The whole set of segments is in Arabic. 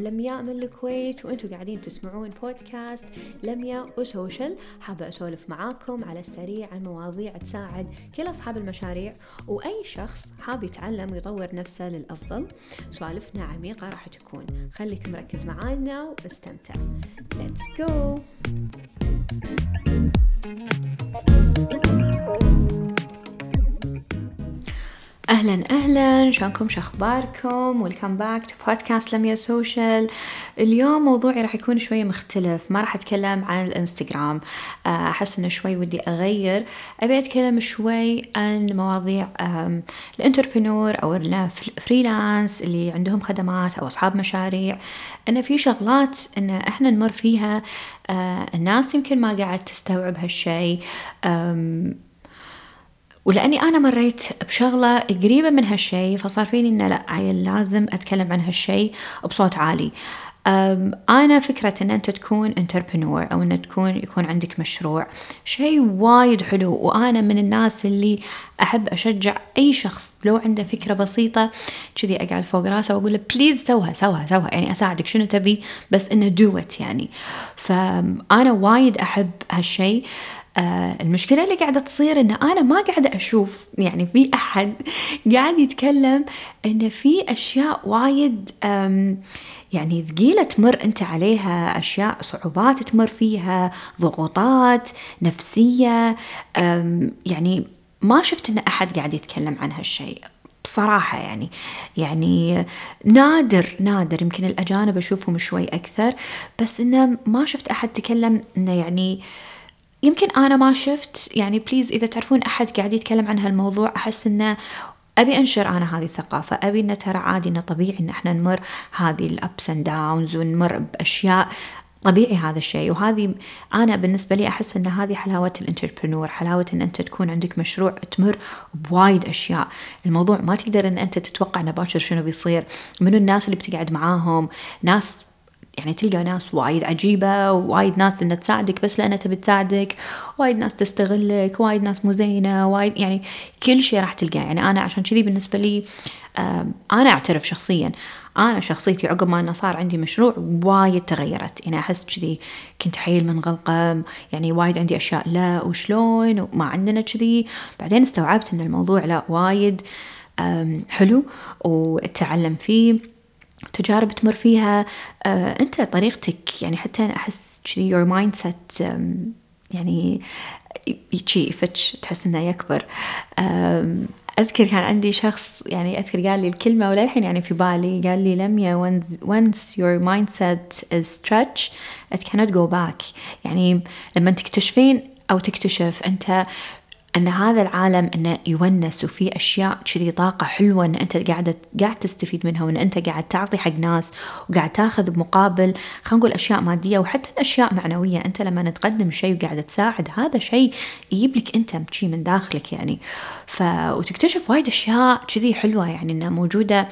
لمياء من الكويت، وانتم قاعدين تسمعون بودكاست لمياء وسوشل. حابة أسولف معاكم على السريع عن مواضيع تساعد كل أصحاب المشاريع وأي شخص حاب يتعلم ويطور نفسه للأفضل. سوالفنا عميقة راح تكون، خليك مركز معانا واستمتع. Let's go. أهلا شلونكم، شخباركم؟ ويلكم باك تو بودكاست لمياء سوشيال. اليوم موضوعي راح يكون شوية مختلف، ما راح أتكلم عن الانستغرام، أحس إنه شوي ودي أغير. أبي أتكلم شوي عن مواضيع الانتربرنور أو الفريلانس اللي عندهم خدمات أو أصحاب مشاريع، إن في شغلات إن إحنا نمر فيها الناس يمكن ما قاعد تستوعب هالشي، ولأني أنا مريت بشغلة قريبة من هالشي فصار فيني إنه لا، عيل لازم أتكلم عن هالشي بصوت عالي. أنا فكرة إن أنت تكون انتربرنور أو إن يكون عندك مشروع شيء وايد حلو، وأنا من الناس اللي أحب أشجع أي شخص لو عنده فكرة بسيطة كذي أقعد فوق راسه وأقول له بليز سوها يعني أساعدك، شنو تبي بس إنه do it يعني. فأنا وايد أحب هالشي. المشكلة اللي قاعدة تصير إن أنا ما قاعدة أشوف يعني في أحد قاعد يتكلم إن في أشياء وايد يعني ثقيلة تمر أنت عليها، أشياء صعوبات تمر فيها، ضغوطات نفسية. يعني ما شفت إن أحد قاعد يتكلم عن هالشيء بصراحة. يعني نادر يمكن الأجانب أشوفهم شوي أكثر، بس إنه ما شفت أحد تكلم إنه يعني يمكن أنا ما شفت. يعني بليز إذا تعرفون أحد قاعد يتكلم عن هالموضوع، أحس إنه أبي أنشر أنا هذه الثقافة. أبي إنه ترى عادي، إنه طبيعي إن إحنا نمر هذه الأبس أند داونز ونمر بأشياء، طبيعي هذا الشيء. وهذه أنا بالنسبة لي أحس إن هذه حلاوة الانتربرنور، حلاوة إن أنت تكون عندك مشروع تمر بوايد أشياء. الموضوع ما تقدر إن أنت تتوقع نباشر شنو بيصير، منو الناس اللي بتقعد معاهم. ناس يعني تلقى ناس وايد عجيبة، وايد ناس إنها تساعدك بس لأنها تبي تساعدك، وايد ناس تستغلك، وايد ناس مزينة، وايد يعني كل شيء راح تلقاه. يعني أنا عشان كذي بالنسبة لي أنا أعترف شخصيا، أنا شخصيتي عقب ما أنا صار عندي مشروع وايد تغيرت. يعني أحس كذي كنت حيل منغلقة، يعني وايد عندي أشياء لا وشلون وما عندنا كذي. بعدين استوعبت إن الموضوع لا وايد حلو وأتعلم فيه، تجارب تمر فيها أنت طريقتك. يعني حتى أحس كذي your mindset يعني يشي فتش، تحس إنه يكبر. أذكر كان عندي شخص يعني أذكر قال لي الكلمة وللحين يعني في بالي، قال لي لميا once your mindset is stretched it cannot go back. يعني لما تكتشفين أو تكتشف أنت أن هذا العالم أنه يونس وفيه أشياء كذي طاقة حلوة، أن أنت قاعد تستفيد منها، وأن أنت قاعد تعطي حق ناس وقاعد تاخذ بمقابل، خلينا نقول أشياء مادية وحتى أشياء معنوية. أنت لما تقدم شيء وقاعد تساعد، هذا شيء يجيب لك أنت شيء من داخلك يعني. وتكتشف وايد أشياء كذي حلوة يعني أنها موجودة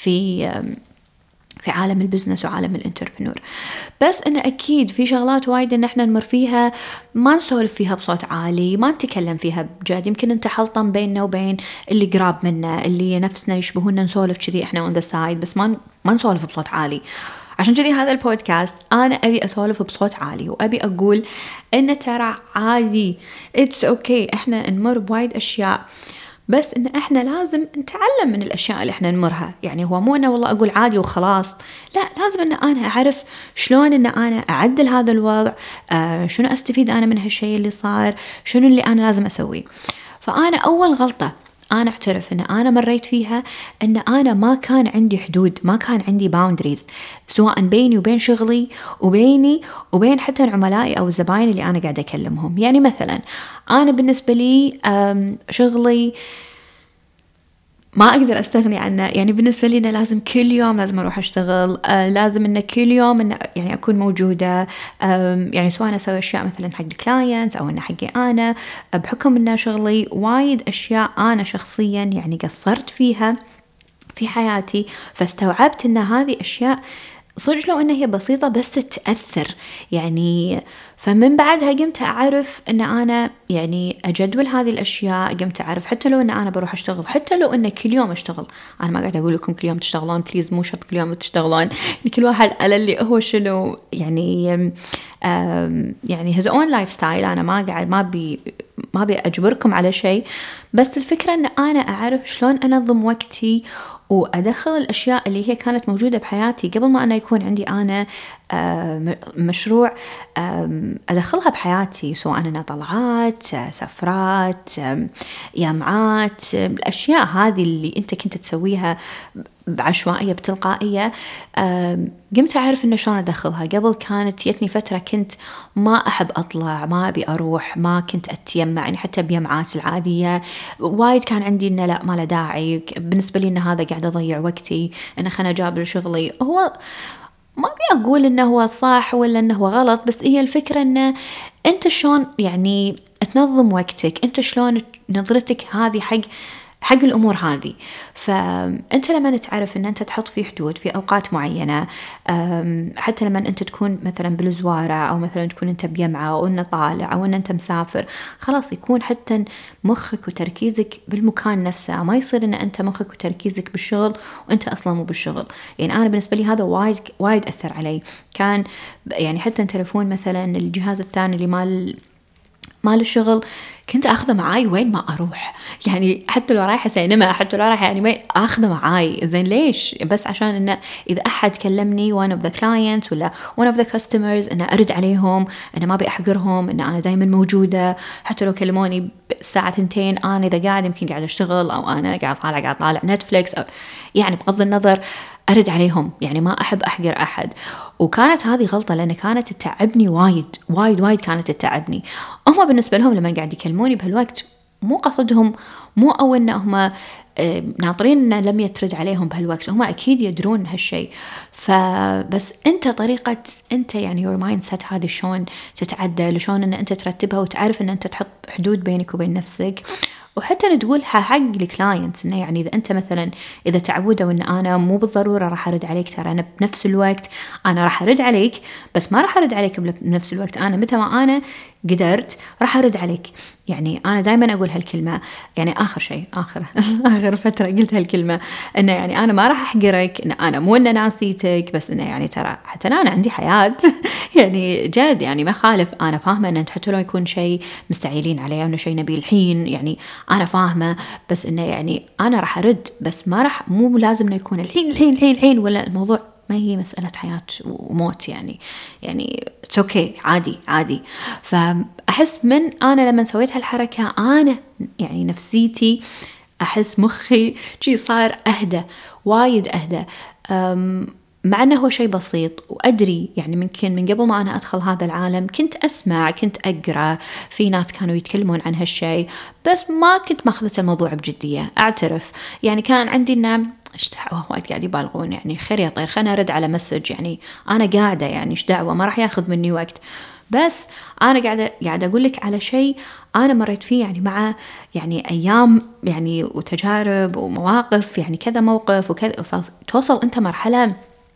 في عالم البزنس وعالم الانتربرنور. بس إنه أكيد في شغلات وايد إن إحنا نمر فيها ما نسولف فيها بصوت عالي، ما نتكلم فيها بجد. يمكن أنت حلطم بيننا وبين اللي قراب منا، اللي نفسنا يشبهونا، نسولف كذي إحنا on the side، بس ما نسولف بصوت عالي. عشان كذي هذا البودكاست أنا أبي أسولف بصوت عالي، وأبي أقول إن ترى عادي it's okay إحنا نمر بوايد أشياء، بس إن إحنا لازم نتعلم من الأشياء اللي إحنا نمرها. يعني هو مو إنه والله أقول عادي وخلاص، لا، لازم إن أنا أعرف شلون إن أنا أعدل هذا الوضع، شنو أستفيد أنا من هالشيء اللي صار، شنو اللي أنا لازم أسويه. فأنا أول غلطة أنا أعترف إن أنا مريت فيها، إن أنا ما كان عندي حدود، ما كان عندي boundaries، سواء بيني وبين شغلي وبيني وبين حتى عملائي أو الزباين اللي أنا قاعدة أكلمهم. يعني مثلا أنا بالنسبة لي شغلي ما أقدر أستغني عنه. يعني بالنسبة لي أنا لازم كل يوم لازم أروح أشتغل، لازم إنه كل يوم إنه يعني أكون موجودة. يعني سواء أسوي أشياء مثلا حق الكلاينتس أو إنه حقي أنا، بحكم إنه شغلي وايد أشياء أنا شخصيا يعني قصرت فيها في حياتي، فاستوعبت إن هذه أشياء صدق لو إنها هي بسيطة بس تأثر يعني. فمن بعدها قمت أعرف أن أنا يعني أجدول هذه الأشياء. قمت أعرف حتى لو أن أنا بروح أشتغل، حتى لو أن كل يوم أشتغل، أنا ما قاعد أقول لكم كل يوم تشتغلون، بليز مو شرط كل يوم تشتغلون، يعني كل واحد على اللي هو شنو يعني يعني his own lifestyle. أنا ما أبي أجبركم على شيء، بس الفكرة أن أنا أعرف شلون أنظم وقتي وأدخل الأشياء اللي هي كانت موجودة بحياتي قبل ما أنا يكون عندي أنا مشروع أدخلها بحياتي، سواء أنا طلعات، سفرات، جامعات، الأشياء هذه اللي أنت كنت تسويها بعشوائية بتلقائية. قمت أعرف إنه شلون أدخلها. قبل كانت يتني فترة كنت ما أحب أطلع، ما أبي أروح، ما كنت أتيمع، يعني حتى بيمعات العادية وايد كان عندي إنه لا، ما له داعي بالنسبة لي، إن هذا قاعد أضيع وقتي، إنه خلنا أجابل شغلي. هو ما أبي أقول إنه هو صح ولا إنه هو غلط، بس هي الفكرة إنه أنت شلون يعني تنظم وقتك، أنت شلون نظرتك هذه حق الأمور هذه. فأنت لما تعرف أن أنت تحط في حدود في أوقات معينة، حتى لما أنت تكون مثلا بالزوارة، أو مثلا تكون أنت بجمعة، أو أنت طالع، أو أن أنت مسافر، خلاص يكون حتى مخك وتركيزك بالمكان نفسه، ما يصير أن أنت مخك وتركيزك بالشغل وأنت أصلا مو بالشغل. يعني أنا بالنسبة لي هذا وايد أثر علي. كان يعني حتى تلفون مثلا الجهاز الثاني اللي مال الشغل كنت أخذه معاي وين ما أروح، يعني حتى لو رايحة سينما، حتى لو رايحة يعني أخذه معاي. زين ليش؟ بس عشان إنه إذا أحد كلمني one of the clients ولا one of the customers، إنه أرد عليهم، إنه ما بأحقرهم، إنه أنا دايما موجودة. حتى لو كلموني الساعة 2، أنا إذا قاعد يمكن قاعد أشتغل، أو أنا قاعد طالع نتفليكس، أو يعني بغض النظر أرد عليهم، يعني ما أحب أحقر أحد. وكانت هذه غلطة، لأن كانت تتعبني وايد كانت تتعبني. هم بالنسبة لهم لما قاعد يكلموني بهالوقت مو قصدهم، مو أو إن هم ناطرين إن لم يترد عليهم بهالوقت، هم أكيد يدرون هالشيء. فبس أنت يعني your mindset هذه شلون تتعدل، شلون إن أنت ترتبها وتعرف إن أنت تحط حدود بينك وبين نفسك، وحتى تقولها حق الكلاينتس. إنه يعني إذا أنت مثلا إذا تعودوا إن أنا مو بالضرورة راح أرد عليك، ترى أنا بنفس الوقت أنا راح أرد عليك، بس ما راح أرد عليك بنفس الوقت، أنا متى ما أنا قدرت راح أرد عليك. يعني أنا دايما أقول هالكلمة، يعني آخر فترة قلت هالكلمة، إنه يعني أنا ما راح أحقرك، إن أنا مو إن ناسيتك، بس إنه يعني ترى حتى أنا عندي حياة يعني جد، يعني ما خالف، أنا فاهمة إن أنت حتى لو يكون شيء مستعجلين عليه، إنه شيء نبي الحين، يعني أنا فاهمة، بس إنه يعني أنا راح أرد، بس ما راح، مو لازم إنه يكون الحين، ولا الموضوع ما هي مسألة حياة وموت، يعني it's okay، عادي. فأحس من أنا لما سويت هالحركة، أنا يعني نفسيتي، أحس مخي شي صار أهدى، وايد أهدى. مع أنه هو شيء بسيط، وأدري يعني ممكن من قبل ما أنا أدخل هذا العالم كنت أسمع، كنت أقرأ، في ناس كانوا يتكلمون عن هالشيء، بس ما كنت ماخذة الموضوع بجدية، أعترف. يعني كان عندي إنه إيش دعوة، وايد قاعد يبالغون، يعني خير يا طير، خلنا أرد على مسج، يعني أنا قاعدة، يعني إيش دعوة، ما راح ياخذ مني وقت. بس أنا قاعدة أقول لك على شيء أنا مريت فيه، يعني مع يعني أيام يعني وتجارب ومواقف، يعني كذا موقف وكذا، توصل أنت مرحلة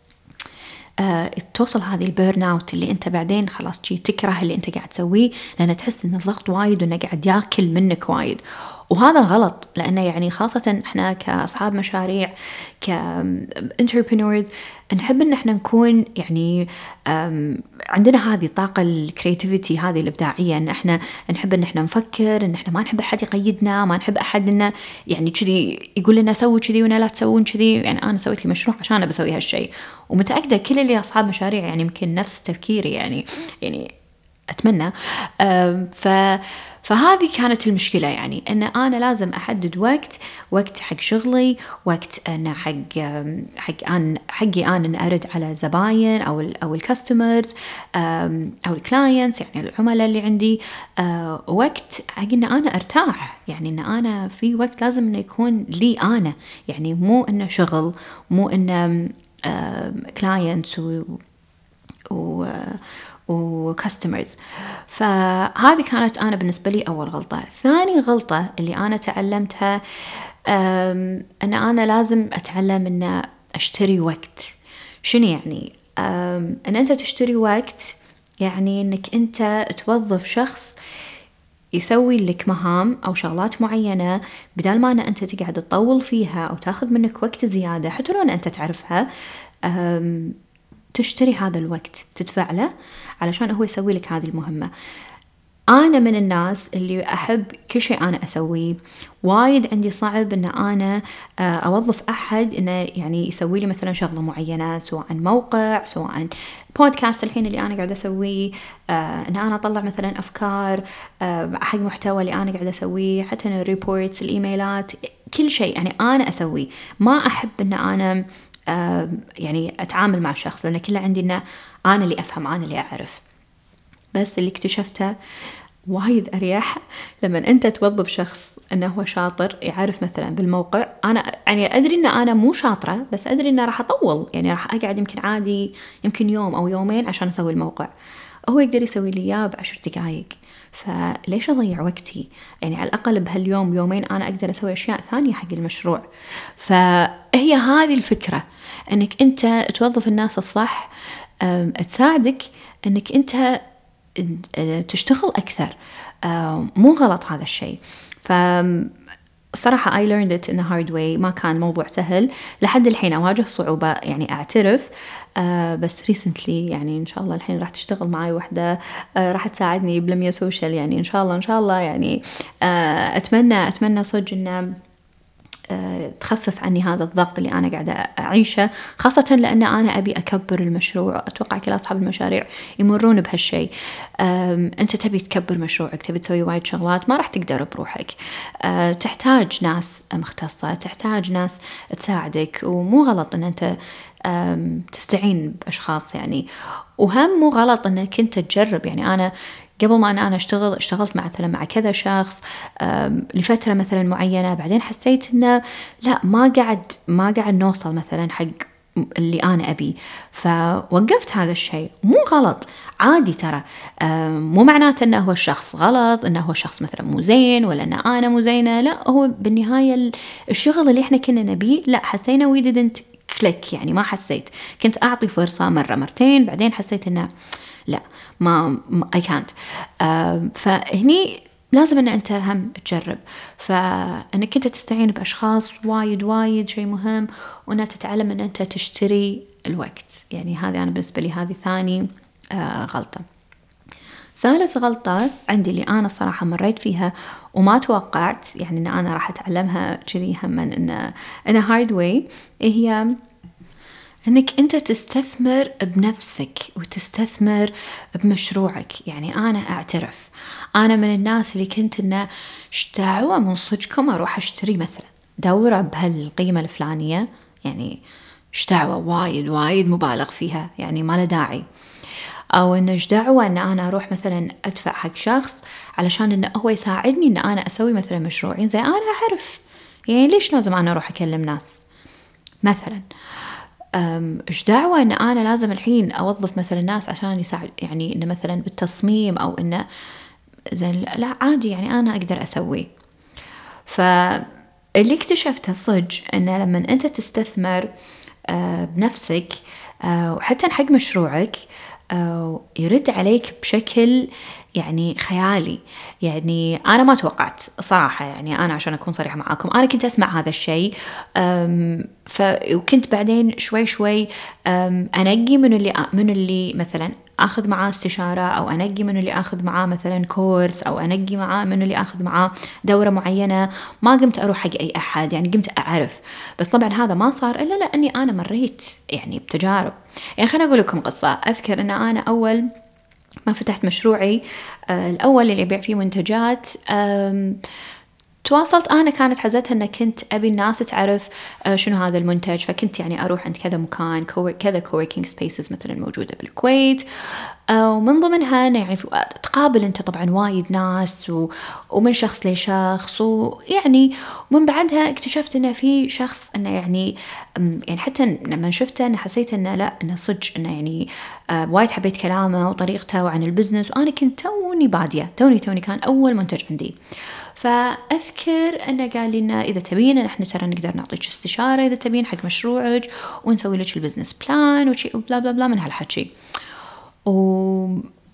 توصل هذه البيرن اوت، اللي انت بعدين خلاص شي تكره اللي انت قاعد تسويه، لان تحس ان الضغط وايد وانه قاعد ياكل منك وايد. وهذا غلط، لانه يعني خاصة احنا كاصحاب مشاريع، كانتربرنورز، نحب ان احنا نكون يعني عندنا هذه الطاقة الكرياتيفيتي، هذه الابداعية، ان احنا نحب ان احنا نفكر، ان احنا ما نحب احد يقيدنا، ما نحب احد انه يعني كذي يقول لنا سووا كذي ولا لا تسوون كذي. يعني انا سويت لي مشروع عشان أنا بسوي هالشيء، ومتأكدة كل اللي أصحاب مشاريع يعني يمكن نفس تفكيري، يعني أتمنى. فهذه كانت المشكلة، يعني أن أنا لازم أحدد وقت حق شغلي، وقت أنا حقي أنا أن أرد على زباين أو الكاستمرز أو الكلاينتس، يعني العملاء اللي عندي، وقت حق أن أنا أرتاح، يعني أن أنا في وقت لازم أنه يكون لي أنا، يعني مو أنه شغل، مو أنه clients وكاستمرز. فهذه كانت أنا بالنسبة لي أول غلطة. ثاني غلطة اللي أنا تعلمتها، أن أنا لازم أتعلم أن أشتري وقت. شنو يعني؟ أن أنت تشتري وقت يعني إنك أنت توظف شخص يسوي لك مهام أو شغلات معينة، بدال ما أنت تقعد تطول فيها أو تاخذ منك وقت زيادة حتى لو أنت تعرفها. تشتري هذا الوقت، تدفع له علشان هو يسوي لك هذه المهمة. أنا من الناس اللي أحب كل شيء أنا أسويه، وايد عندي صعب إن أنا أوظف أحد إنه يعني يسوي لي مثلا شغلة معينة، سواء موقع، سواء بودكاست الحين اللي أنا قاعدة أسويه، إن أنا أطلع مثلا أفكار حق محتوى اللي أنا قاعدة أسويه، حتى الريبورتس، الإيميلات، كل شيء يعني أنا أسويه. ما أحب إن أنا يعني أتعامل مع الشخص، لأن كله عندي إنه أنا اللي أفهم، أنا اللي أعرف. بس اللي اكتشفته وايد أريح لما أنت توظف شخص أنه هو شاطر، يعرف مثلا بالموقع. أنا يعني أدري أن أنا مو شاطرة، بس أدري أنه راح أطول، يعني راح أقعد يمكن عادي يمكن يوم أو يومين عشان أسوي الموقع، هو يقدر يسوي لي إياه ب10 دقايق. فليش أضيع وقتي؟ يعني على الأقل بهاليوم يومين أنا أقدر أسوي أشياء ثانية حق المشروع. فهي هذه الفكرة، أنك أنت توظف الناس الصح تساعدك أنك أنت تشتغل أكثر. مو غلط هذا الشيء. صراحة I learned it in a hard way. ما كان موضوع سهل لحد الحين، أواجه صعوبة يعني أعترف. بس recently يعني إن شاء الله الحين راح تشتغل معي واحدة راح تساعدني بلمية سوشيال، يعني إن شاء الله إن شاء الله يعني أتمنى صدق إنه تخفف عني هذا الضغط اللي أنا قاعدة أعيشه، خاصة لأن أنا أبي أكبر المشروع. أتوقع كل أصحاب المشاريع يمرون بهالشيء. أنت تبي تكبر مشروعك، تبي تسوي وايد شغلات، ما راح تقدر بروحك. تحتاج ناس مختصة، تحتاج ناس تساعدك، ومو غلط أن أنت تستعين بأشخاص يعني. وهم مو غلط أنك أنت تجرب. يعني أنا قبل ما أنا اشتغلت مثلا مع كذا شخص لفترة مثلا معينة، بعدين حسيت إنه لا، ما قاعد نوصل مثلا حق اللي أنا أبي، فوقفت هذا الشيء. مو غلط، عادي ترى. مو معناته إنه هو الشخص غلط، إنه هو الشخص مثلا مو زين، ولا إن أنا مو زينة. لا، هو بالنهاية الشغل اللي إحنا كنا نبيه لا، حسينا we didn't click. يعني ما حسيت، كنت أعطي فرصة مرة مرتين، بعدين حسيت إنه لا، ما I can't. فهني لازم أن أنت هم تجرب. فأنك أنت تستعين بأشخاص وايد شيء مهم، وأنك تتعلم أن أنت تشتري الوقت. يعني هذه أنا بالنسبة لي هذه ثاني غلطة. ثالث غلطة عندي اللي أنا صراحة مريت فيها وما توقعت يعني أن أنا راح أتعلمها كذي هم إن hard way، هي أنك أنت تستثمر بنفسك وتستثمر بمشروعك. يعني أنا أعترف أنا من الناس اللي كنت إنه دعوة من صدقكم أروح أشتري مثلا دورة بهالقيمة الفلانية، يعني دعوة وايد مبالغ فيها، يعني ما له داعي. أو إنه دعوة إن أنا أروح مثلا أدفع حق شخص علشان إنه هو يساعدني إن أنا أسوي مثلا مشروعين زي أنا أعرف. يعني ليش لازم أنا أروح أكلم ناس مثلا؟ إيش دعوة إن أنا لازم الحين أوظف مثلا ناس عشان يساعد، يعني إنه مثلا بالتصميم أو إنه لا عادي، يعني أنا أقدر أسوي. فاللي اكتشفته صدق إنه لما أنت تستثمر بنفسك وحتى حق مشروعك يرد عليك بشكل يعني خيالي. يعني أنا ما توقعت صراحة، يعني أنا عشان أكون صريحة معاكم أنا كنت أسمع هذا الشيء، وكنت بعدين شوي أنقي من اللي مثلا أخذ معاه استشارة، أو أنقي من اللي أخذ معاه مثلا كورس، أو أنقي معاه من اللي أخذ معاه دورة معينة. ما قمت أروح حق أي أحد، يعني قمت أعرف. بس طبعا هذا ما صار إلا لأني أنا مريت يعني بتجارب. يعني خليني أقول لكم قصة. أذكر أن أنا أول ما فتحت مشروعي الأول اللي أبيع فيه منتجات، تواصلت أنا، كانت حزتها أن كنت أبي الناس تعرف شنو هذا المنتج. فكنت يعني أروح عند كذا مكان، كذا coworking spaces مثلا موجودة بالكويت، ومن ضمنها أنا يعني تقابل أنت طبعا وايد ناس ومن شخص لشخص، ويعني ومن بعدها اكتشفت أنه في شخص أنه يعني حتى لما شفته أنا حسيت أنه لا، أنه صدق أنه يعني وايد حبيت كلامه وطريقته وعن البزنس. وأنا كنت توني بادية، توني كان أول منتج عندي. فأذكر أنه قال لي إنه إذا تبين نحن ترى نقدر نعطيك استشارة إذا تبين حق مشروعك، ونسوي لك البزنس بلان وشي وبلا بلا بلا من هالحكي.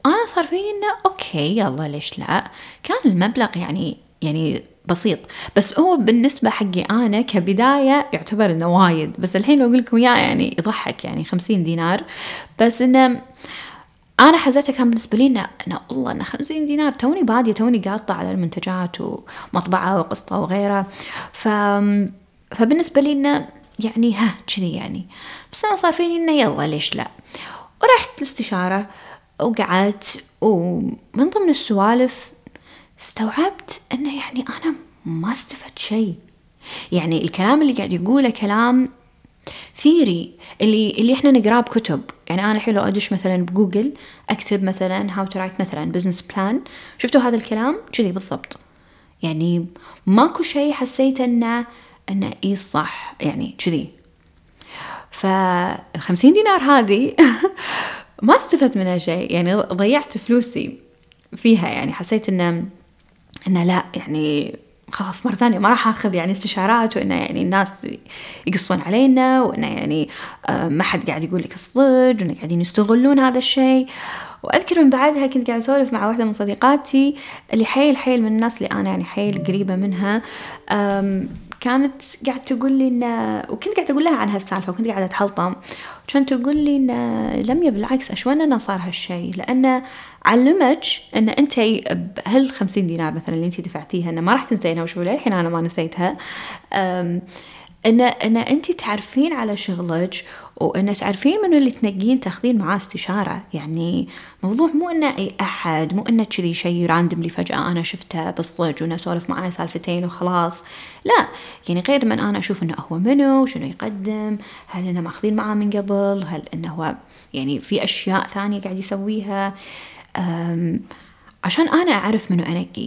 أنا صار فيني إنه أوكي يلا ليش لا. كان المبلغ يعني بسيط، بس هو بالنسبة حقي أنا كبداية يعتبر إنه وايد، بس الحين لو أقول لكم إياه يعني يضحك، يعني 50 دينار. بس إنه أنا حزتها كان بالنسبة لي إنه والله إنه 50 دينار، توني بادية، توني قاطة على المنتجات ومطبعة وقسطة وغيرها. فبالنسبة لي إنه يعني كذي يعني. بس أنا صار فيني إنه يلا ليش لا. ورحت الاستشارة وقعدت، ومن ضمن السوالف استوعبت أنه يعني أنا ما استفدت شيء. يعني الكلام اللي قاعد يقوله كلام ثيري اللي احنا نقراه بكتب. يعني انا الحين لو ادش مثلا بجوجل اكتب مثلا هاو تو رايت مثلا بزنس بلان، شفتوا هذا الكلام كذي بالضبط. يعني ماكو شيء حسيت انه ايه صح يعني كذي. ف50 دينار هذه ما استفدت منها شيء، يعني ضيعت فلوسي فيها. يعني حسيت انه لا، يعني خلاص مرة ثانية ما راح اخذ يعني استشارات، وانه يعني الناس يقصون علينا، وانه يعني ما حد قاعد يقول لك الصدق، وانه قاعدين يستغلون هذا الشيء. واذكر من بعدها كنت قاعد اسولف مع واحدة من صديقاتي اللي حيل من الناس اللي انا يعني حيل قريبة منها. كانت قاعد تقول لي وكنت قاعد اقول لها عن هالسالفة، وكنت قاعدة اتحلطم، وكانت تقول لي لم بالعكس اشوان انه صار هالشيء، لانه علمك ان انت بهال 50 دينار مثلا اللي انت دفعتيها انه ما راح تنسينها. وشو للحين انا ما نسيتها. ان انت تعرفين على شغلك، وان تعرفين منو اللي تنقين تاخذين معاه استشاره. يعني موضوع مو انه اي احد، مو انه كذي شيء راندم اللي فجاه انا شفته بالصج وانا اسولف معاه سالفتين وخلاص. لا، يعني غير من انا اشوف انه هو منو، شنو يقدم، هل انه ماخذين معاه من قبل، هل انه هو يعني في اشياء ثانيه قاعد يسويها، عشان انا اعرف منو انقي.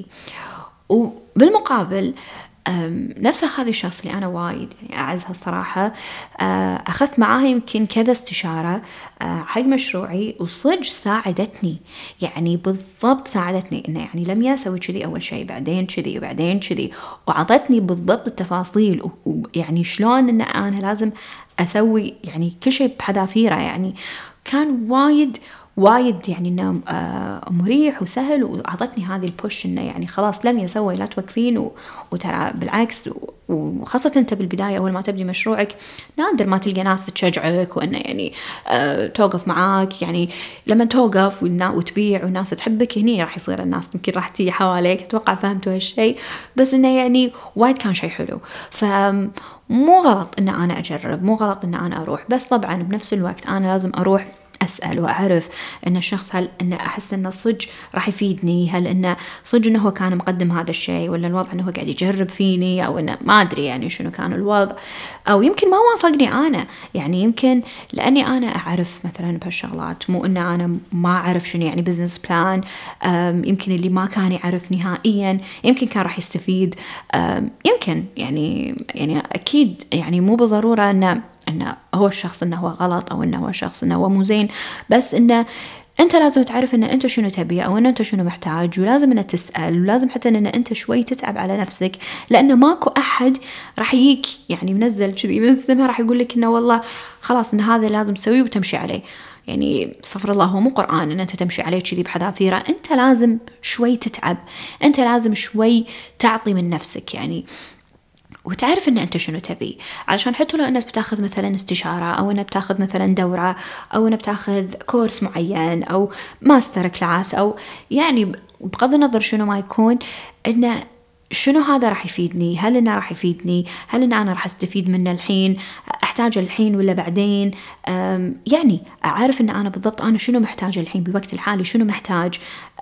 وبالمقابل نفس هذا الشخص اللي أنا وايد يعني أعزها الصراحة، أخذت معاه يمكن كذا استشارة حق مشروعي، وصدق ساعدتني. يعني بالضبط ساعدتني إنه يعني لم يسوي كذي أول شيء، بعدين كذي، وبعدين كذي، وعطتني بالضبط التفاصيل، ويعني شلون إن أنا لازم أسوي يعني كل شيء بحذافيره. يعني كان وايد يعني إنه مريح وسهل، وأعطتني هذه البوش إنه يعني خلاص لم يسوي، لا توقفين. وترى بالعكس، وخاصة أنت بالبداية أول ما تبدي مشروعك نادر ما تلقى ناس تشجعك، وإنه يعني توقف معاك. يعني لما توقف وتبيع والناس تحبك، هني راح يصير الناس يمكن راح تيجي حواليك. أتوقع فهمتوا هالشيء. بس إنه يعني وايد كان شيء حلو. فمو غلط إن أنا أجرب، مو غلط إن أنا أروح، بس طبعا بنفس الوقت أنا لازم أروح أسأل وأعرف إن الشخص هل إنه أحس إنه صج راح يفيدني، هل إنه صج إنه هو كان مقدم هذا الشيء، ولا الوضع إنه هو قاعد يجرب فيني، أو إنه ما أدري يعني شنو كان الوضع، أو يمكن ما وافقني أنا. يعني يمكن لأني أنا أعرف مثلا بهالشغلات، مو إن أنا ما أعرف شنو يعني بزنس بلان. يمكن اللي ما كان يعرف نهائيا يمكن كان راح يستفيد. يمكن يعني أكيد يعني مو بالضرورة إنه هو الشخص إنه هو غلط، أو إنه هو الشخص إنه هو مو زين، بس إنه أنت لازم تعرف إن أنت شنو تبي، أو إن أنت شنو محتاج، ولازم إنه تسأل، ولازم حتى إن أنت شوي تتعب على نفسك، لأنه ماكو أحد راح يجيك يعني منزل كذي من السماء راح يقول لك إنه والله خلاص إن هذا لازم تسويه وتمشي عليه. يعني استغفر الله، هو مو قرآن إن أنت تمشي عليه كذي بحذافيره. أنت لازم شوي تتعب، أنت لازم شوي تعطي من نفسك يعني، وتعرف ان انت شنو تبي. علشان حتى لو انك بتاخذ مثلا استشارة، او انك بتاخذ مثلا دورة، او انك بتاخذ كورس معين، او ماستر كلاس، او يعني بغض النظر شنو ما يكون، انه شنو هذا راح يفيدني، هل انه راح يفيدني، هل ان انا راح استفيد منه الحين، احتاجه الحين ولا بعدين. يعني اعرف ان انا بالضبط انا شنو محتاجه الحين بالوقت الحالي، شنو محتاج.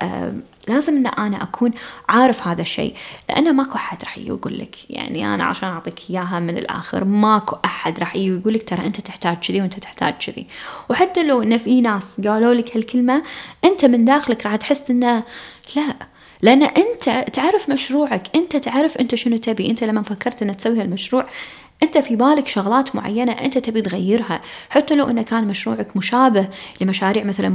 لازم ان انا اكون عارف هذا الشيء، لانه ماكو احد راح يقول لك. يعني انا عشان اعطيك اياها من الاخر، ماكو احد راح يقول لك ترى انت تحتاج كذي وانت تحتاج كذي. وحتى لو ان في ناس قالوا لك هالكلمه، انت من داخلك راح تحس انه لا، لأن أنت تعرف مشروعك، أنت تعرف أنت شنو تبي. أنت لما فكرت أن تسوي هالمشروع، أنت في بالك شغلات معينة أنت تبي تغيرها، حتى لو أنه كان مشروعك مشابه لمشاريع مثلا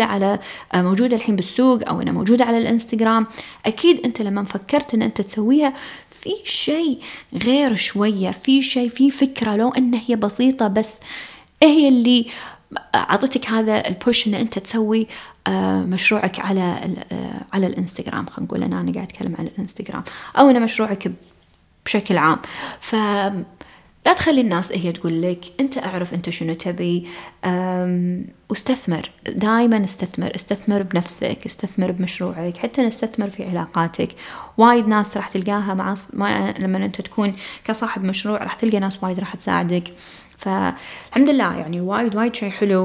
موجودة الحين بالسوق، أو أنها موجودة على الإنستغرام. أكيد أنت لما فكرت أن أنت تسويها في شيء غير شوية، في شيء، في فكرة لو أنها هي بسيطة، بس هي اللي أعطتك هذا البوش إن أنت تسوي مشروعك على الإنستغرام. خلينا نقول أنا قاعد أتكلم عن الإنستغرام، أو أنا مشروعك بشكل عام. لا تخلي الناس هي تقول لك، أنت أعرف أنت شنو تبي، واستثمر دائما، استثمر بنفسك، استثمر بمشروعك، حتى نستثمر في علاقاتك. وايد ناس راح تلقاها لما أنت تكون كصاحب مشروع راح تلقى ناس وايد راح تساعدك. فالحمد لله يعني وايد شيء حلو.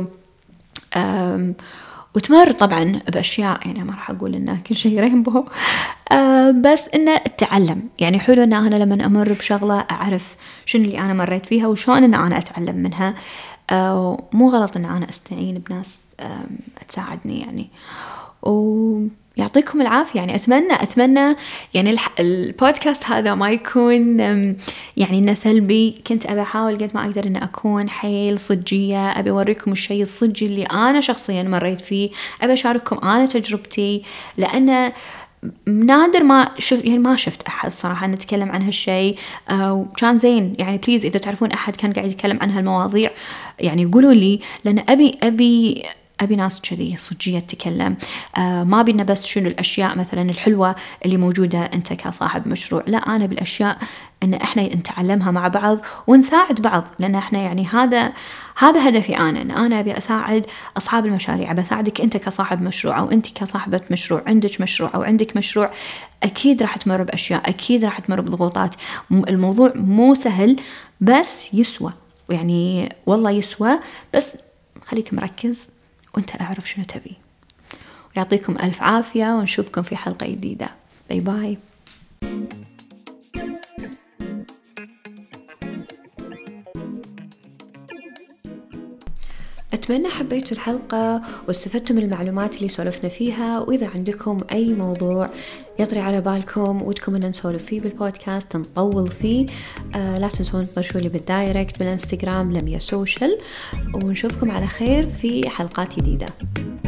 وتمر طبعا بأشياء، يعني ما راح أقول إنه كل شيء رينبو، بس إنه التعلم. يعني حلو إن أنا لما أمر بشغلة أعرف شنو اللي أنا مريت فيها وشون إن أنا أتعلم منها. مو غلط إن أنا أستعين بناس تساعدني يعني. ويعطيكم العافية. يعني أتمنى يعني البودكاست هذا ما يكون يعني إنه سلبي. كنت أبي أحاول قد ما أقدر إن أكون حيل صجية، أبي أوريكم الشيء الصجي اللي أنا شخصيا مريت فيه، أبي أشارككم أنا تجربتي، لأن نادر ما شفت أحد صراحة نتكلم عن هالشيء. وكان زين يعني بليز إذا تعرفون أحد كان قاعد يتكلم عن هالمواضيع يعني قولوا لي، لأن أبي ناس كذي صجية تتكلم. ما بينا بس شنو الأشياء مثلا الحلوة اللي موجودة أنت كصاحب مشروع، لا أنا بالأشياء أن إحنا نتعلمها مع بعض ونساعد بعض. لأن إحنا يعني هذا هدفي أنا، أن أنا أبي أساعد أصحاب المشاريع، بساعدك أنت كصاحب مشروع أو أنت كصاحبة مشروع، عندك مشروع أو عندك مشروع، أكيد راح تمر بأشياء، أكيد راح تمر بضغوطات. الموضوع مو سهل بس يسوى، يعني والله يسوى. بس خليك مركز وانت اعرف شنو تبي. ويعطيكم ألف عافية، ونشوفكم في حلقة جديدة. باي باي. أتمنى حبيتوا الحلقة واستفدتم من المعلومات اللي سولفنا فيها. وإذا عندكم أي موضوع يطري على بالكم ودكم أن نسولف فيه بالبودكاست نطول فيه، لا تنسون تطرشوا لي بالدايركت بالإنستغرام لميا سوشيال. ونشوفكم على خير في حلقات جديدة.